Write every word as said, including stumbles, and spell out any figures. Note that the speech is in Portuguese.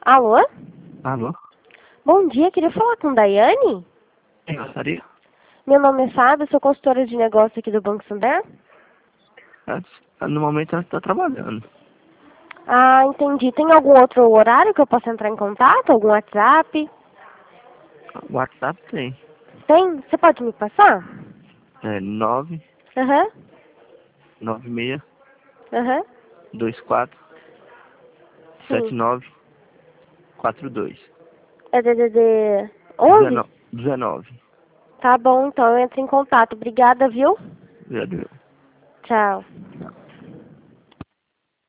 Alô? Alô? Bom dia, queria falar com Daiane? Quem gostaria? Meu nome é Fábio, sou consultora de negócio aqui do Banco Santander. Ela- No momento ela está trabalhando. Ah, entendi. Tem algum outro horário que eu possa entrar em contato? Algum WhatsApp? O WhatsApp tem. Tem? Você pode me passar? É nove Aham, nove seis aham. dois quatro sete Sim. nove quatro dois. É D D D onze? dezenove. Tá bom, então eu entro em contato. Obrigada, viu? Já deu. Tchau.